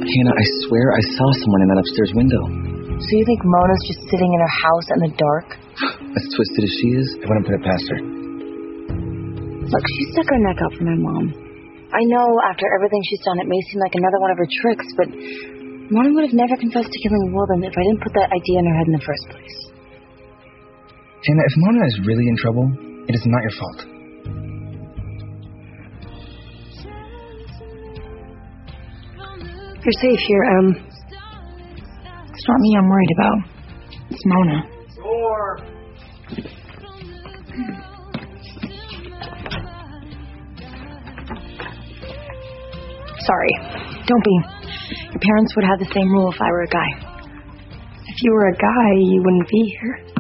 Hannah, I swear I saw someone in that upstairs window. So you think Mona's just sitting in her house in the dark? As twisted as she is, I wouldn't put it past her. Look, she stuck her neck out for my mom. I know after everything she's done, it may seem like another one of her tricks, but Mona would have never confessed to killing Wilden if I didn't put that idea in her head in the first place. Hannah, if Mona is really in trouble, it is not your fault. You're safe here, It's not me I'm worried about. It's Mona. Door! Sorry. Don't be. Your parents would have the same rule if I were a guy. If you were a guy, you wouldn't be here.